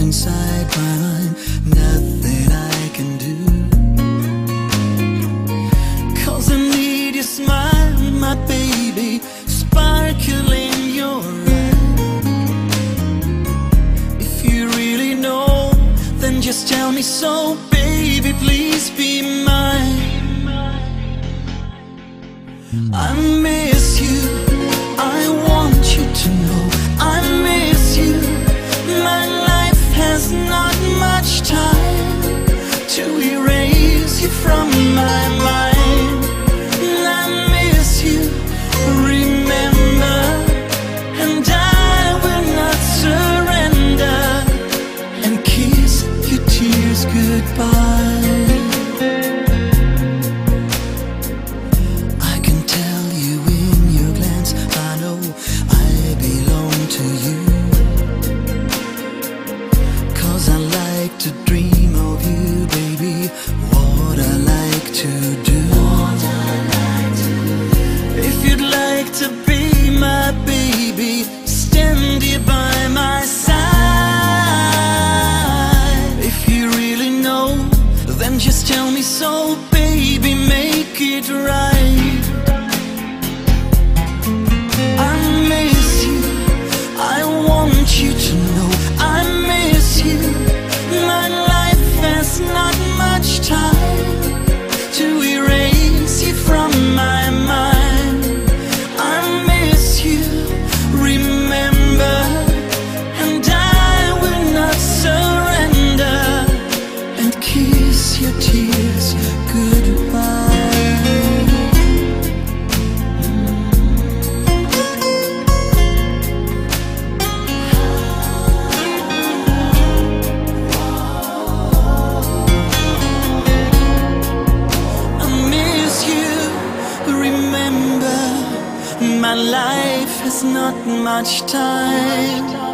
inside my mind, nothing I can do. 'Cause I need your smile, my baby, sparkle in your eye. If you really know, then just tell me so, baby, please be mine. I miss you, I want you to know I miss you. My life has not much time to erase you from my mind. I miss you, remember, and I will not surrender and kiss your tears goodbye. I can tell you in your glance, I know I belong to you. 'Cause I like to dream of you, baby, what I like to do. If you'd like to be my baby, stand here by my side. If you really know, then just tell me so, baby, make it right. I miss you, I want you to know I miss you. My life has not much time to erase you from my mind. I miss you, remember, and I will not surrender and kiss your tears goodbye. Remember, my life has not much time